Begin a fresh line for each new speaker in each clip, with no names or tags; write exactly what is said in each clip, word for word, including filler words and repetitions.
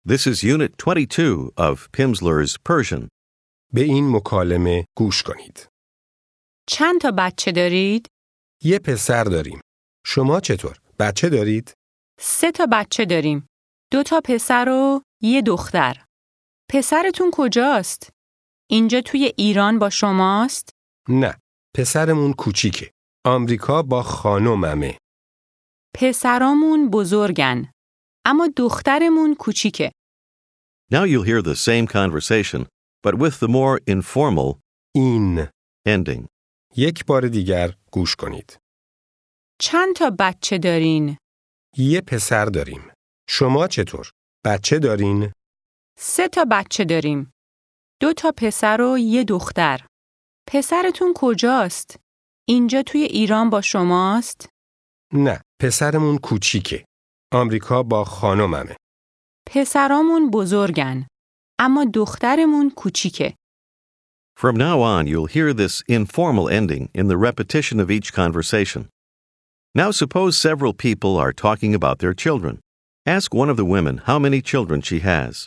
This is Unit twenty-two of Pimsleur's Persian.
به این مکالمه گوش کنید.
چند تا بچه دارید؟
یه پسر داریم. شما چطور؟ بچه دارید؟
سه تا بچه داریم. دو تا پسر و یه دختر. پسرتون کجاست؟ اینجا توی ایران با شماست؟
نه. پسرمون کوچیکه. آمریکا با خانوممه.
پسرامون بزرگن. اما دخترمون کوچیکه.
Now you'll hear the same conversation, but with the more informal
این.
ending.
یک بار دیگر گوش کنید.
چند تا بچه دارین؟
یه پسر داریم. شما چطور؟ بچه دارین؟
سه تا بچه داریم. دو تا پسر و یه دختر. پسرتون کجاست؟ اینجا توی ایران با شماست؟
نه. پسرمون کوچیکه. آمریکا با خانوممه.
پسرامون بزرگن. اما دخترمون کوچیکه.
From now on, you'll hear this informal ending in the repetition of each conversation. Now suppose several people are talking about their children. Ask one of the women how many children she has.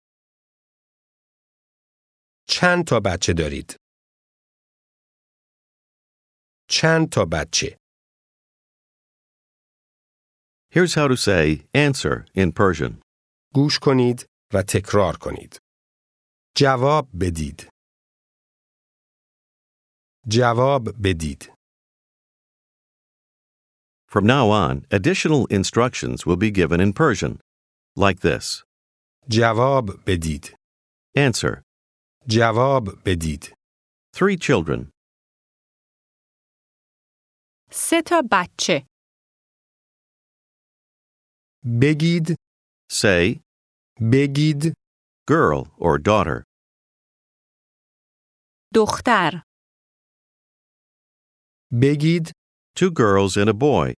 چند تا بچه دارید؟ چند تا بچه؟
Here's how to say answer in Persian.
گوش کنید و تکرار کنید. جواب بدید. جواب بدید.
From now on, additional instructions will be given in Persian, like this.
جواب بدید.
Answer.
جواب بدید.
Three children.
سه تا بچه.
بگید.
Say,
بگید.
girl or daughter.
دختر.
بگید.
Two girls and a boy.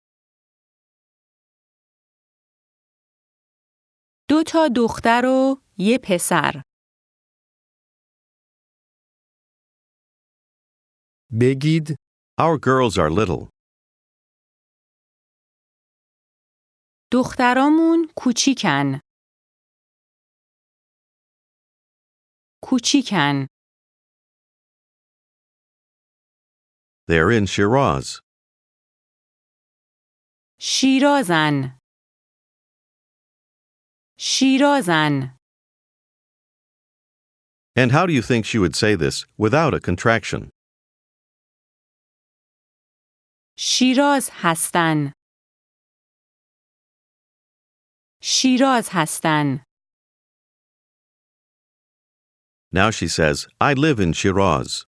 دو تا دختر و یه پسر.
بگید.
Our girls are little.
دخترامون کوچیکن. کوچیکن.
They're in Shiraz.
شیرازن. شیرازن.
And how do you think she would say this without a contraction?
شیراز هستن. شیراز هستن.
Now she says, I live in Shiraz.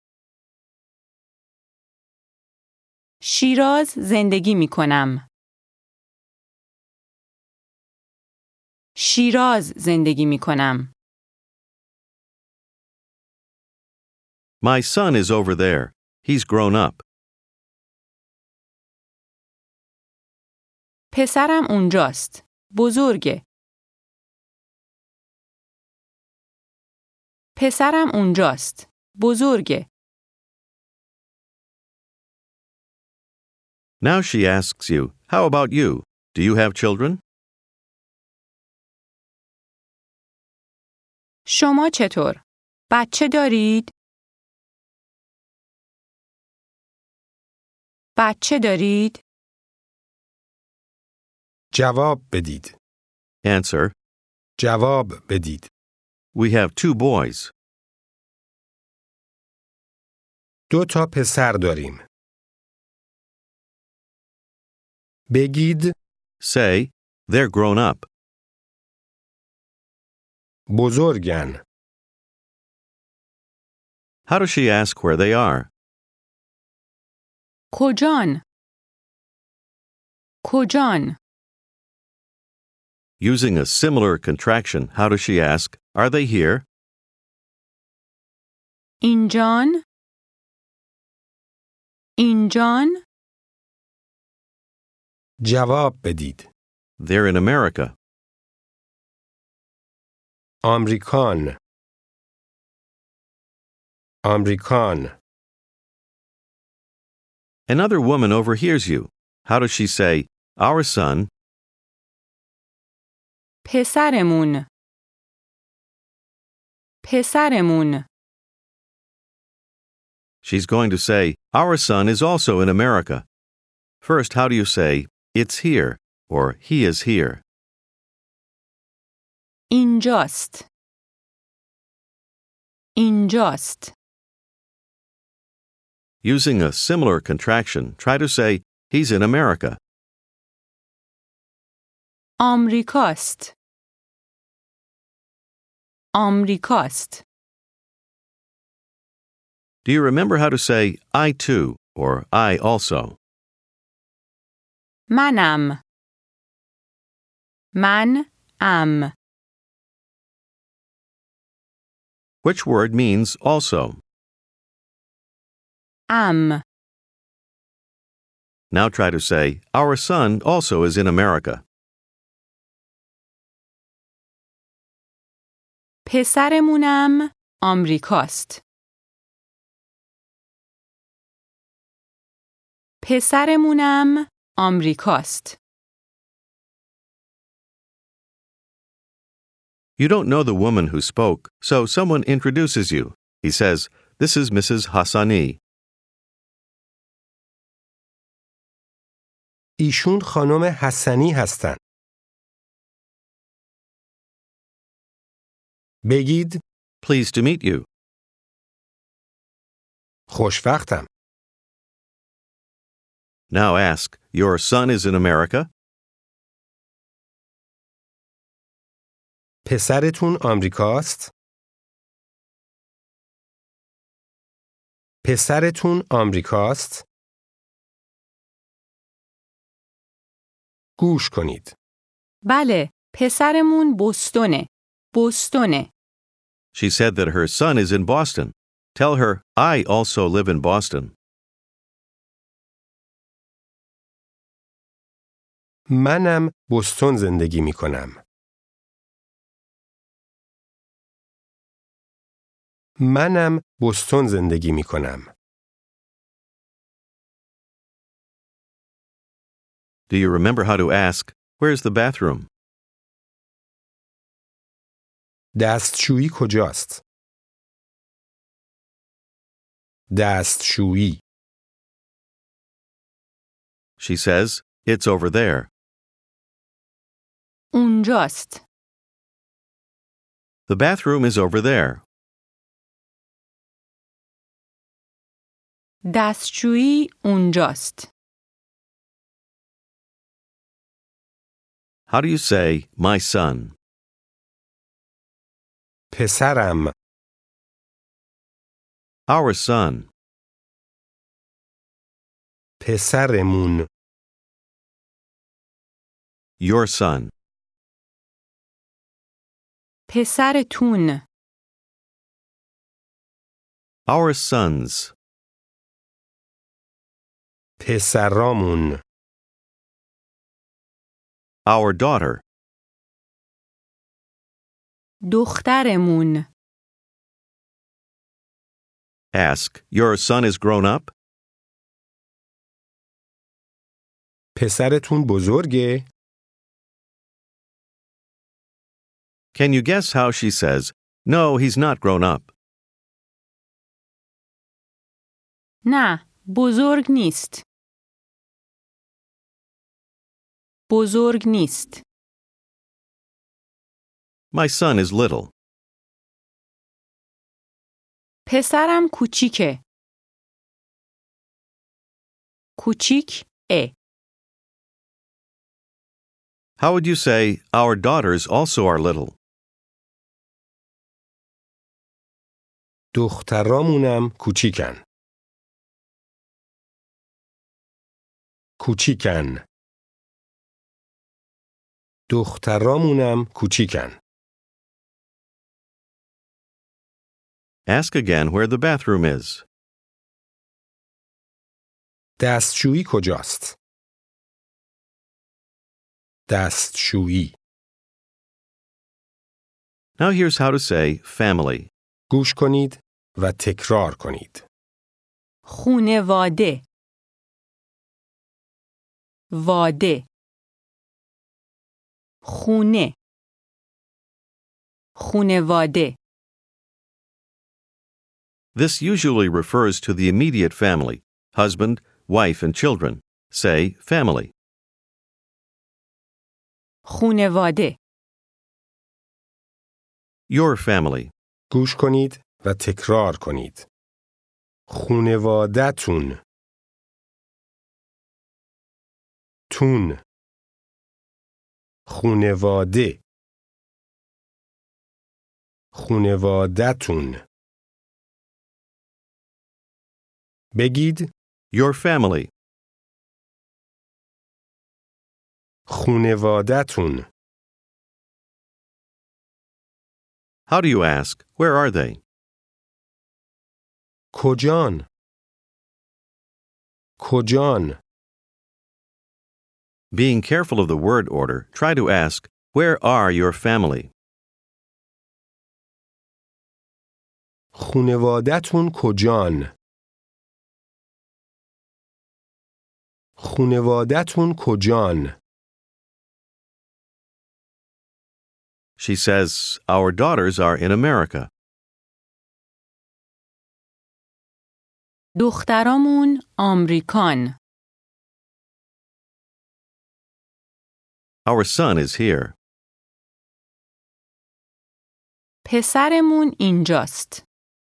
شیراز زندگی می کنم. شیراز زندگی می کنم.
My son is over there. He's grown up.
پسرم اونجاست. بزرگه. پسرم اونجاست. بزرگه.
Now she asks you, how about you? Do you have children?
شما چطور؟ بچه دارید؟ بچه دارید؟
جواب بدید.
Answer.
جواب بدید.
We have two boys.
دو تا پسر داریم. بگید.
Say, they're grown up.
بزرگن.
How does she ask where they are?
کجان؟ کجان؟
Using a similar contraction, how does she ask, are they here?
اینجان؟ اینجان؟
جواب بدید.
They're in America.
آمریکان. آمریکان.
Another woman overhears you. How does she say, our son?
پسرمون پسرمون
She's going to say, our son is also in America. First, how do you say, it's here, or he is here?
اینجاست اینجاست
Using a similar contraction, try to say, he's in America.
آمریکاست آمریکاست
Do you remember how to say, I too, or I also?
منم من ام
Which word means also?
ام
Now try to say, our son also is in America.
پسرمونم آمریکاست پسرمونم آمریکاست
You don't know the woman who spoke, so someone introduces you. He says, this is Missus Hassani.
ایشون خانم حسنی هستن. بگید
Pleased to meet you.
خوشوقتم.
Now ask, your son is in America?
پسرتون آمریکاست؟ پسرتون آمریکاست؟ گوش کنید.
بله پسرمون بوستونه بوستونه
She said that her son is in Boston. Tell her, I also live in Boston.
منم بوستون زندگی می کنم. منم بوستون زندگی می کنم.
Do you remember how to ask, where's the bathroom?
دستشویی کجاست؟ دستشویی.
She says, it's over there.
اونجاست
The bathroom is over there.
دستشویی اونجاست
How do you say, my son?
پسرم.
Our son.
پسرمون.
Your son.
پسرتون
Our sons.
پسرامون.
Our daughter.
دخترمون
Ask, your son is grown up?
پسرتون بزرگه؟
Can you guess how she says, no, he's not grown up?
نه بزرگ نیست بزرگ نیست
My son is little.
پسرم کوچیکه کوچیک ا
How would you say, our daughters also are little?
دخترامونم کوچیکن. کوچیکن. دخترامونم کوچیکن.
Ask again where the bathroom is.
دستشویی کجاست؟ دستشویی.
Now here's how to say family.
گوش کنید و تکرار کنید.
خونواده واده خونه خونواده.
This usually refers to the immediate family, husband, wife, and children. Say family.
خونواده.
Your family.
گوش کنید و تکرار کنید. خونواده‌تون. تون. خونواده. خونواده‌تون. بگید
Your family.
خونواده‌تون.
How do you ask? Where are they?
کجان؟ کجان؟
Being careful of the word order, try to ask, where are your family?
خونواده‌تون کجان؟ خونواده‌تون کجان؟
She says, our daughters are in America.
دخترامون آمریکان.
Our son is here.
پسرمون اینجاست.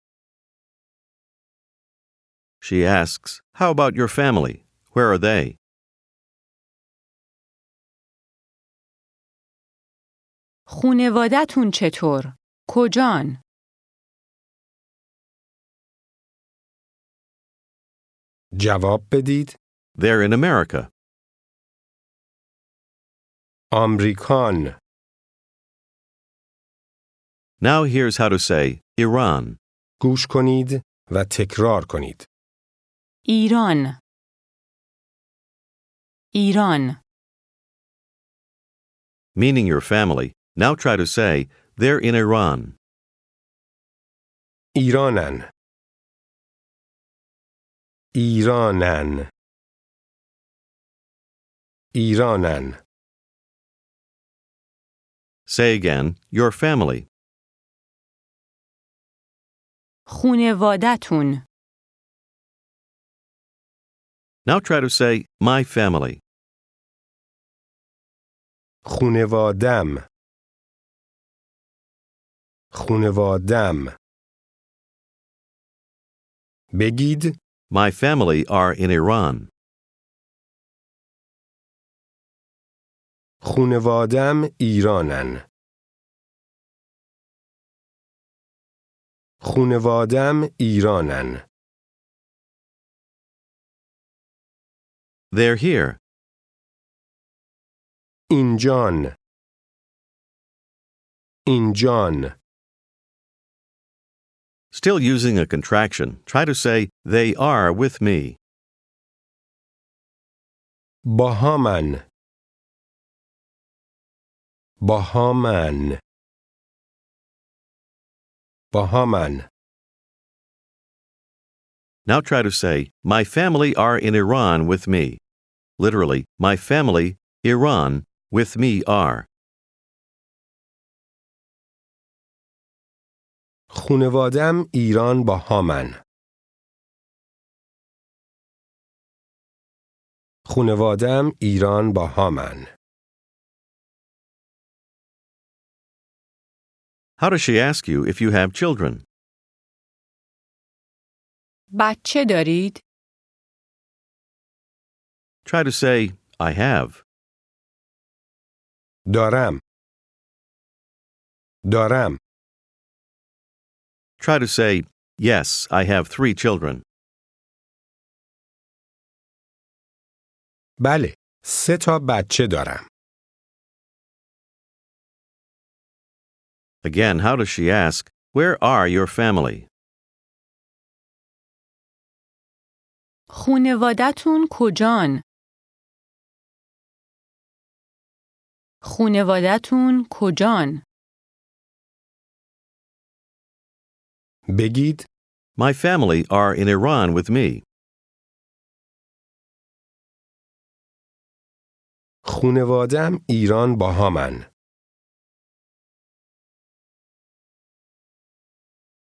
She asks, how about your family? Where are they?
خونواده‌تون چطور؟ کجان؟
جواب بدید.
They're in America.
آمریکان.
Now here's how to say Iran.
گوش کنید و تکرار کنید.
ایران. ایران.
Meaning your family. Now try to say, they're in Iran.
ایرانن. ایرانن. ایرانن.
Say again, your family.
خونواده‌تون.
Now try to say, my family.
خونوادم. خونوادم. بگید
My family are in Iran.
خونوادم ایرانن. خونوادم ایرانن.
They're here.
اینجان. اینجان.
Still using a contraction, try to say, they are with me.
باهامن. باهامن. باهامن.
Now try to say, my family are in Iran with me. Literally, my family, Iran, with me are.
خونوادم ایران باهامن. خونوادم ایران باهامن.
How does she ask you if you have children?
بچه دارید؟
Try to say, I have.
دارم. دارم.
Try to say, yes, I have three children.
بله، سه تا بچه دارم.
Again, how does she ask, where are your family?
خونواده‌تون کجان؟ خونواده‌تون کجان؟
بگید
My family are in Iran with me.
خونوادم ایران باهامن.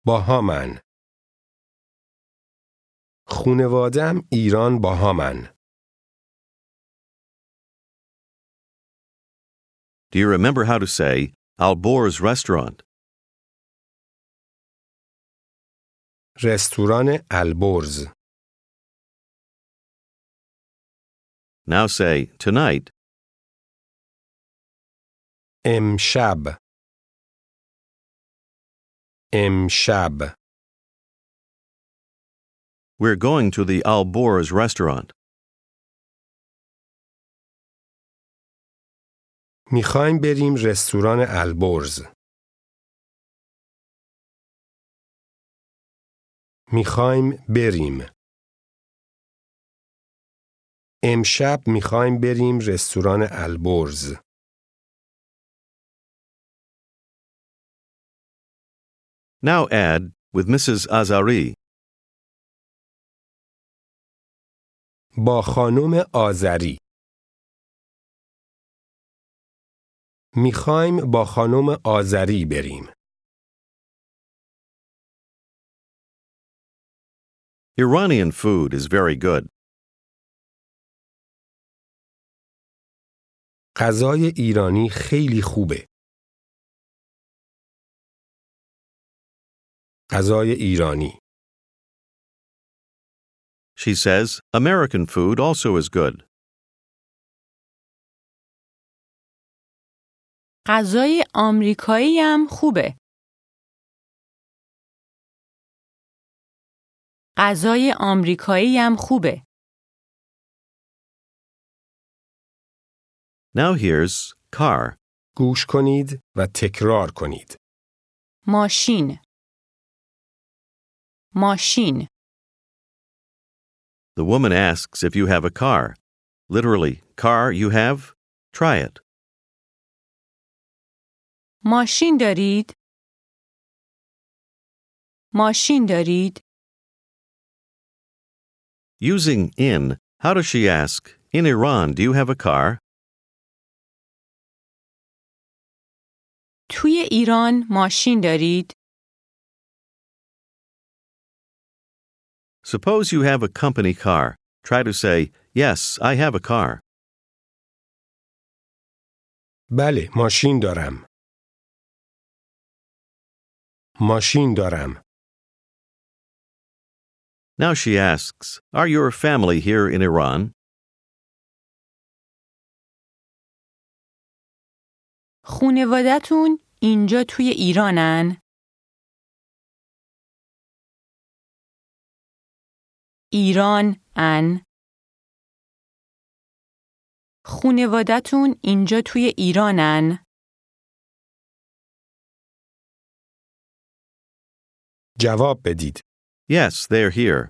باهامن. خونوادم ایران باهامن.
Do you remember how to say Albor's restaurant?
رستوران البرز.
Now say tonight.
امشب. امشب.
We're going to the Albor's restaurant.
میخوایم بریم رستوران البرز. میخوایم بریم. امشب میخوایم بریم رستوران البرز.
Now add with Missus Azari.
با خانم آذری. میخوایم با خانم آذری بریم.
Iranian food is very good.
غذای ایرانی خیلی خوبه. غذای ایرانی.
She says American food also is good.
غذای آمریکایی هم خوبه. غذای آمریکایی هم خوبه.
Now here's car.
گوش کنید و تکرار کنید.
ماشین. ماشین.
The woman asks if you have a car. Literally, car you have? Try it.
ماشین دارید؟ ماشین دارید؟
Using in, how does she ask, in Iran, do you have a car?
توی ایران ماشین دارید؟
Suppose you have a company car. Try to say, yes, I have a car.
بله، ماشین دارم. ماشین دارم.
Now she asks, are your family here in Iran?
خونوادتون اینجا توی ایرانن؟ ایران ان. خونوادتون اینجا توی ایرانن؟
جواب بدید.
Yes, they're here.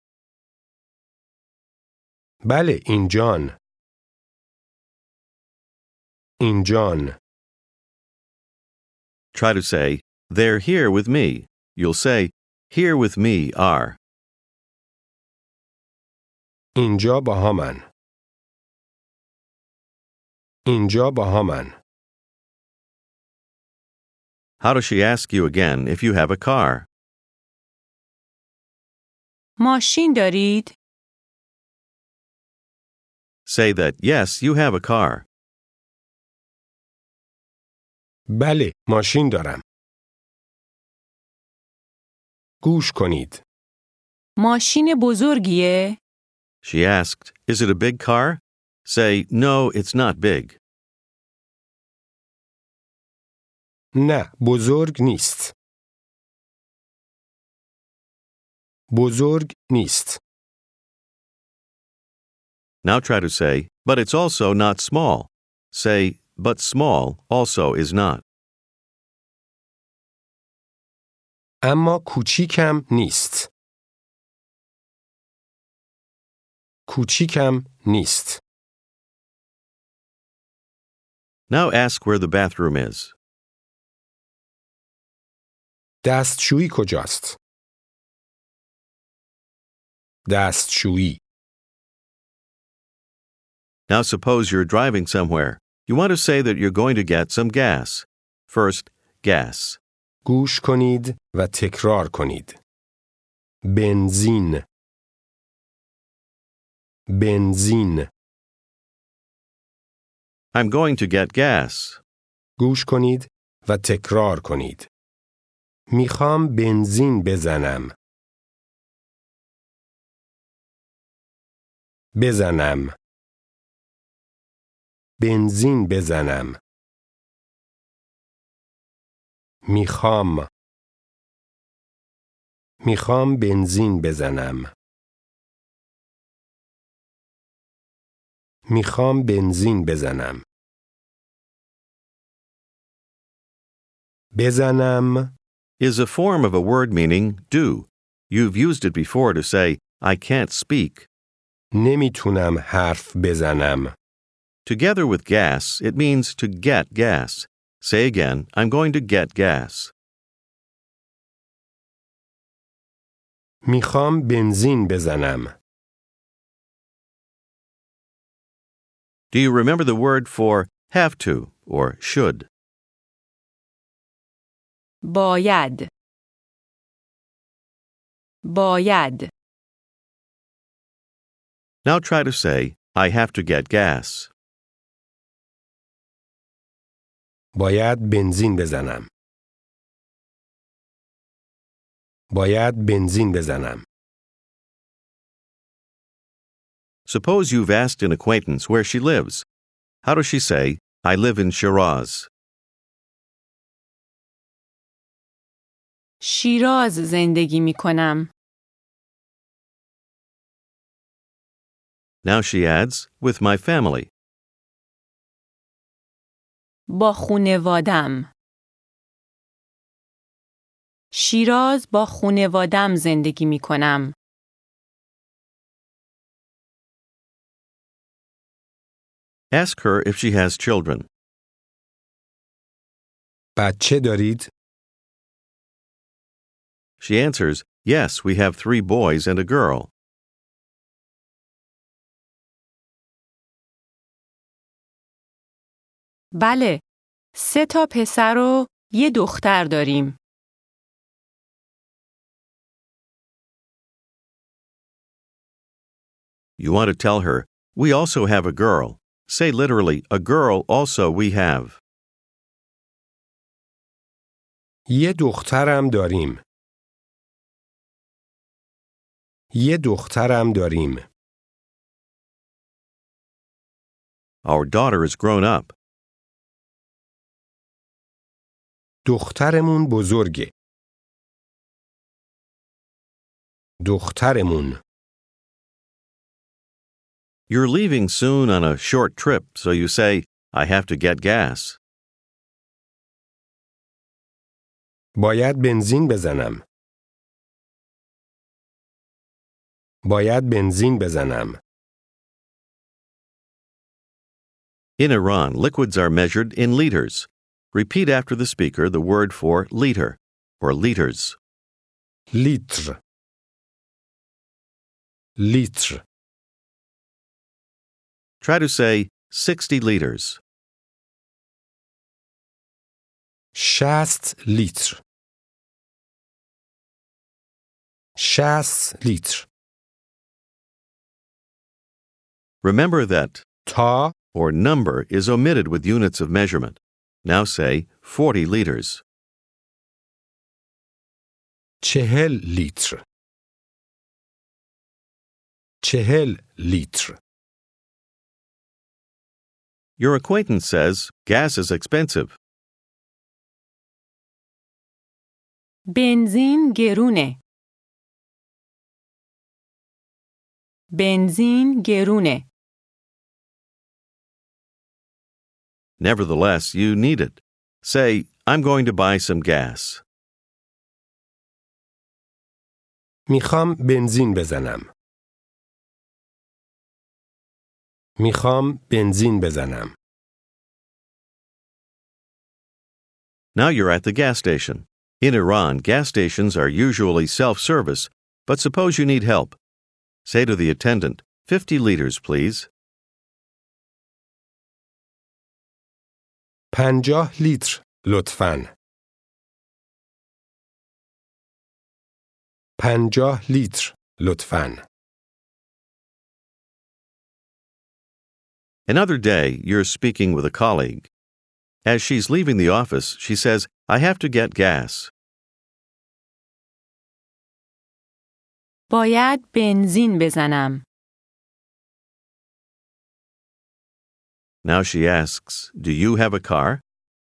بله، اینجان. اینجان.
Try to say, they're here with me. You'll say, here with me are.
اینجا باهامن. اینجا باهامن.
How does she ask you again if you have a car?
ماشین دارید؟
Say that, yes, you have a car.
بله، ماشین دارم. گوش کنید.
ماشین بزرگیه؟
She asked, is it a big car? Say, no, it's not big.
نه، بزرگ نیست. بزرگ نیست.
Now try to say, but it's also not small. Say, but small also is not.
اما کوچیکم نیست. کوچیکم نیست.
Now ask where the bathroom is.
دستشویی کجاست؟ دستشویی.
Now suppose you're driving somewhere. You want to say that you're going to get some gas. First, gas.
گوش کنید و تکرار کنید. بنزین بنزین
I'm going to get gas.
گوش کنید و تکرار کنید. میخوام بنزین بزنم. بزنم. بنزین بزنم. میخوام. میخوام بنزین بزنم. میخوام بنزین بزنم. بزنم
Is a form of a word meaning do. You've used it before to say, I can't speak.
نمیتونم حرف بزنم.
Together with gas, it means to get gas. Say again, I'm going to get gas.
میخوام بنزین بزنم.
Do you remember the word for have to or should?
باید باید
Now try to say, I have to get gas.
باید بنزین بزنم. باید بنزین بزنم.
Suppose you've asked an acquaintance where she lives. How does she say, I live in Shiraz?
شیراز زندگی می کنم.
Now she adds, with my family.
با خونوادم. شیراز با خونوادم زندگی می کنم.
Ask her if she has children.
بچه دارید؟
She answers, yes, we have three boys and a girl.
بله، سه تا پسر و یه دختر داریم.
You want to tell her, we also have a girl. Say literally, a girl also we have.
یه دخترم داریم. یه دخترم داریم.
Our daughter is grown up.
دخترمون بزرگه. دخترمون.
You're leaving soon on a short trip, so you say, I have to get gas.
باید بنزین بزنم. باید بنزین بزنم.
In Iran, liquids are measured in liters. Repeat after the speaker the word for liter, or liters.
لیتر. لیتر.
Try to say sixty liters.
شصت لیتر. شصت لیتر.
Remember that
تا
or number is omitted with units of measurement. Now say forty liters.
چهل لیتر. چهل لیتر.
Your acquaintance says gas is expensive.
بنزین گرونه. بنزین گرونه.
Nevertheless, you need it. Say, I'm going to buy some gas.
میخوام بنزین بزنم. میخوام بنزین بزنم.
Now you're at the gas station. In Iran, gas stations are usually self-service, but suppose you need help. Say to the attendant, fifty liters, please.
پنجاه لیتر لطفاً. پنجاه لیتر لطفاً.
Another day, you're speaking with a colleague. As she's leaving the office, she says, I have to get gas.
باید بنزین بزنم.
Now she asks, do you have a car?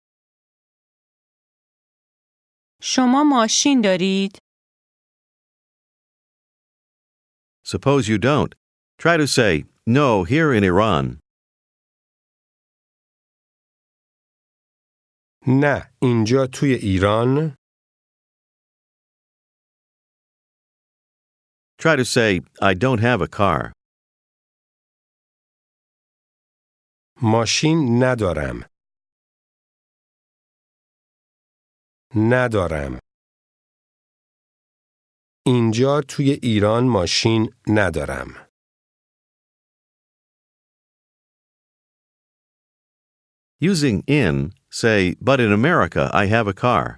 شما ماشین دارید؟
Suppose you don't. Try to say, no, here in Iran.
نه، اینجا توی ایران.
Try to say, I don't have a car.
ماشین ندارم. ندارم. اینجا توی ایران ماشین ندارم.
Using in, say, but in America I have a car.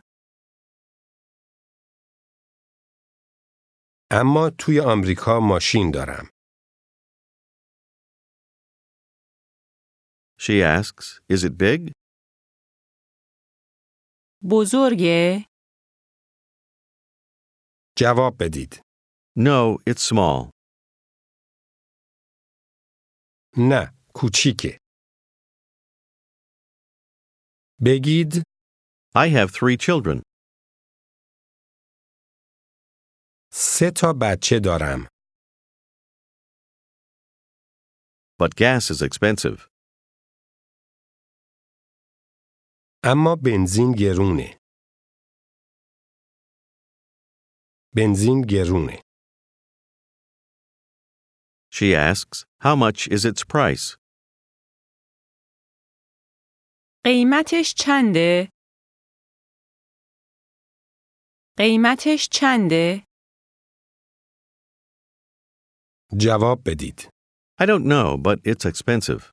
اما توی آمریکا ماشین دارم.
She asks, is it big?
بزرگه؟
جواب بدید.
No, it's small.
نه، کوچیکه. بگید.
I have three children.
سه تا بچه دارم.
But gas is expensive.
اما بنزین گرونه. بنزین گرونه.
She asks, how much is its price?
قیمتش چنده؟ قیمتش چنده؟
جواب بدید.
I don't know, but it's expensive.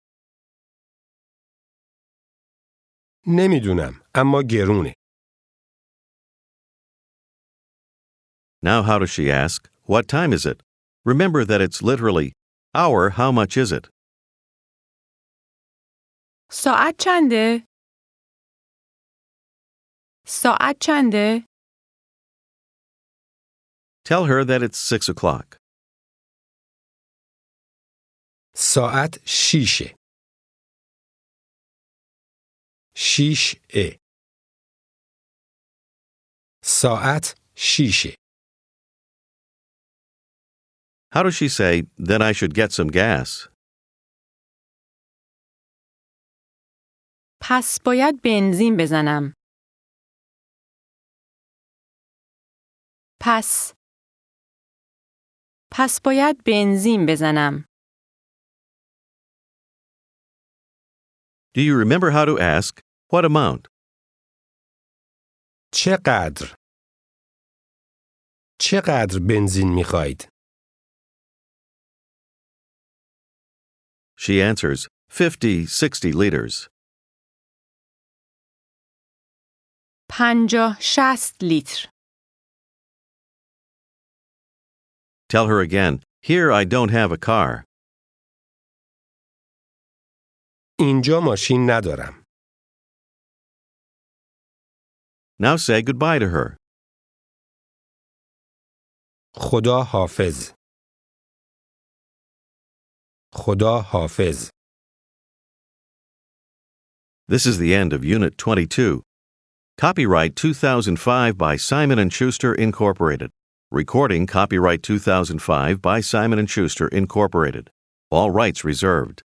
نمیدونم، اما گرونه.
Now how does she ask, what time is it? Remember that it's literally, hour, how much is it?
ساعت چنده؟ ساعت چنده؟
Tell her that it's six o'clock.
ساعت شیشه. شیش ا. ساعت شیشه.
How does she say, then I should get some gas?
پس باید بنزین بزنم. پس پس باید بنزین بزنم.
Do you remember how to ask, what amount?
چقدر؟ چقدر بنزین میخواید؟
She answers, fifty, sixty liters.
پنجاه شصت لیتر.
Tell her again, here I don't have a car.
اینجا ماشین ندارم.
Now say goodbye to her.
خدا حافظ. خدا حافظ.
This is the end of Unit twenty-two. Copyright two thousand five by Simon and Schuster, Incorporated. Recording copyright two thousand five by Simon and Schuster, Incorporated. All rights reserved.